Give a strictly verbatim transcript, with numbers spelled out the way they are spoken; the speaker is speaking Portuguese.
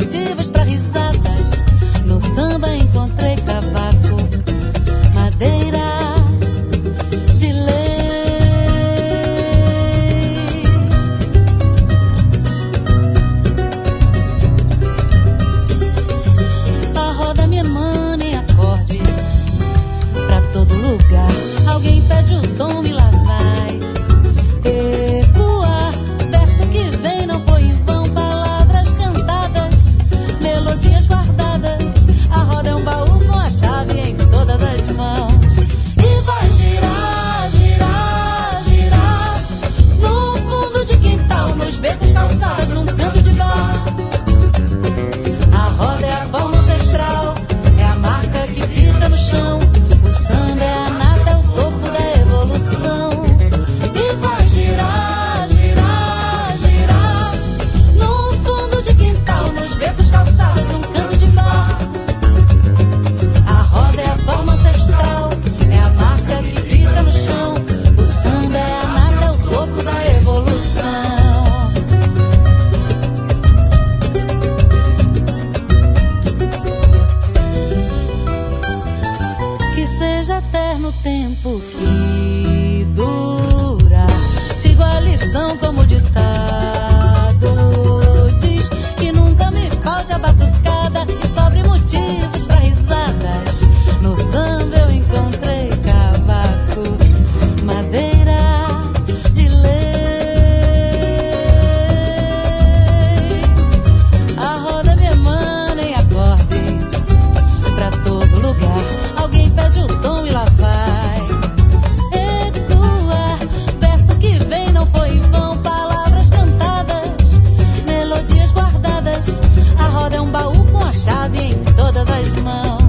motivos pra risadas. No samba encontrei cavaco, madeira de lei. A roda me emana em acordes pra todo lugar. Alguém pede o tom e lá vai ecoar. Verso que vem não foi em vão, palavras cantadas, melodias guardadas. A roda é um baú com a chave em todas as mãos. E vai girar, girar, girar no fundo de quintal, nos becos, calçadas, num canto de bar. A roda é a forma ancestral, é a marca que fica no chão. O samba é a nata, é o topo da evolução. E vai girar, girar, girar no fundo de quintal, nos becos, calçadas, num canto de bar. A roda é a forma ancestral, é a marca que fica no chão. O samba é a nata, é o topo da evolução. Que seja eterno o tempo que dura. Sigo a lição como o ditado diz. Que nunca me falte a batucada e sobre motivos pra risadas. No samba eu encontrei cavaco, madeira de lei. A roda me emana em acordes pra todo lugar. Alguém pede o tom e lá vai ecoar. Verso que vem não foi em vão, palavras cantadas, melodias guardadas. A roda é um baú com a chave em todas as mãos.